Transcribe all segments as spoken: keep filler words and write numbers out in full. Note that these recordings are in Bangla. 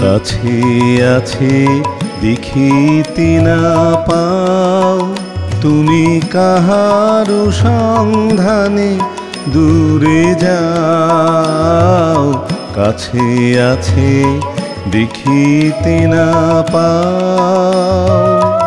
কাছে আছে দেখিতে না পাও, তুমি কাহারো সন্ধানে দূরে যাও। কাছে আছে দেখিতে না পাও।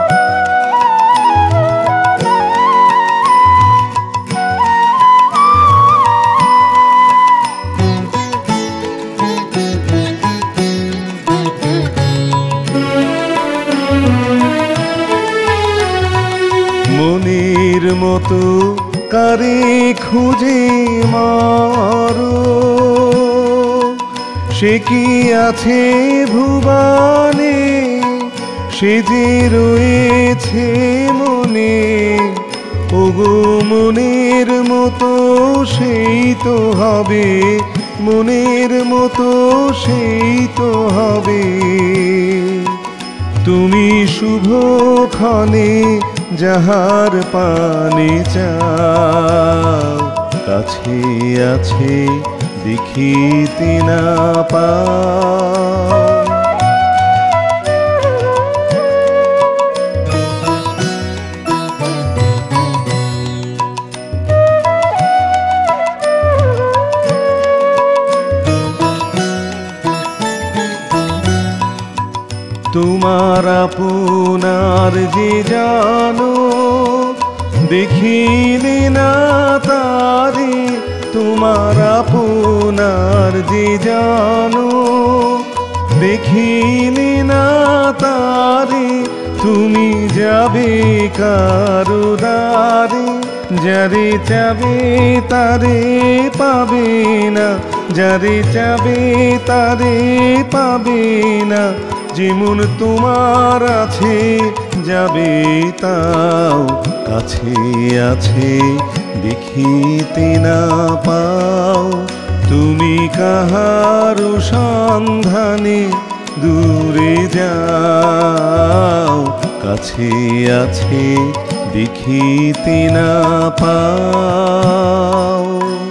মনের মতো কারে খুঁজে মারো, সে কি আছে ভুবনে, সে যে রয়েছে মনে। ওগো মনের মতো সেই তো হবে, মনের মতো সেই তো হবে। তুমি শুভক্ষণে যাহার পানে চাও, কাছে আছে দেখিতে না পাও। তোমার আপনার যে জানো, দেখিলে না তারে। তোমার আপনার যে জানো, দেখিলে না তারে। তুমি যাবে কারো দ্বারে, যারে চাবে তারে পাবে না, যারে চাবে তারে পাবে না। যেমন তোমার আছে যাবে তাও, কাছে আছে দেখিতে না পাও। তুমি কাহারো সন্ধানে দূরে যাও, কাছে আছে দেখিতে না পাও।